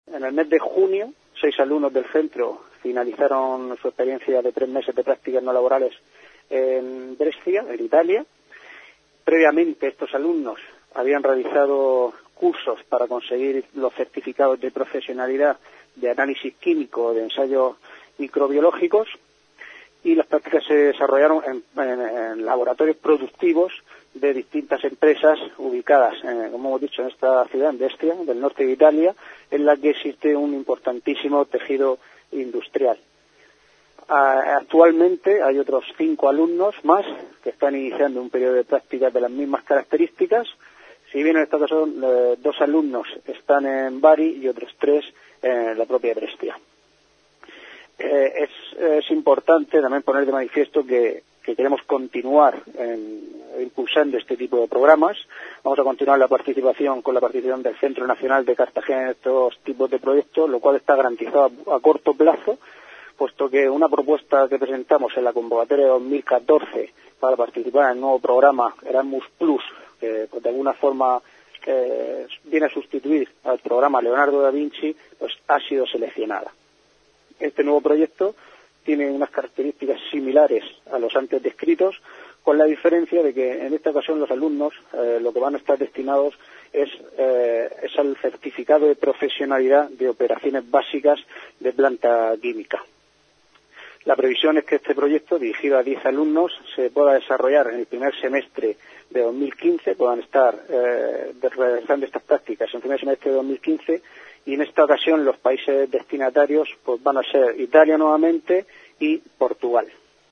En el mes de junio, 6 alumnos del centro finalizaron su experiencia de 3 meses de prácticas no laborales en Brescia, en Italia. Previamente, estos alumnos habían realizado cursos para conseguir los certificados de profesionalidad de análisis químico de ensayos microbiológicos, y las prácticas se desarrollaron en laboratorios productivos de distintas empresas ubicadas, como hemos dicho, en esta ciudad, en Brescia, del norte de Italia, en la que existe un importantísimo tejido industrial. Actualmente hay otros 5 alumnos más que están iniciando un periodo de prácticas de las mismas características. Si bien en esta ocasión 2 alumnos están en Bari y otros 3 en la propia Brescia. Es importante también poner de manifiesto que queremos continuar impulsando este tipo de programas. Vamos a continuar con la participación del Centro Nacional de Cartagena en estos tipos de proyectos, lo cual está garantizado a corto plazo, puesto que una propuesta que presentamos en la convocatoria de 2014 para participar en el nuevo programa Erasmus Plus, que de alguna forma viene a sustituir al programa Leonardo da Vinci, pues ha sido seleccionada. Este nuevo proyecto tiene unas características similares a los antes descritos, con la diferencia de que en esta ocasión los alumnos lo que van a estar destinados es al certificado de profesionalidad de operaciones básicas de planta química. La previsión es que este proyecto, dirigido a 10 alumnos, se pueda desarrollar en el primer semestre de 2015, puedan estar realizando estas prácticas en el primer semestre de 2015, y en esta ocasión los países destinatarios pues van a ser Italia nuevamente y Portugal.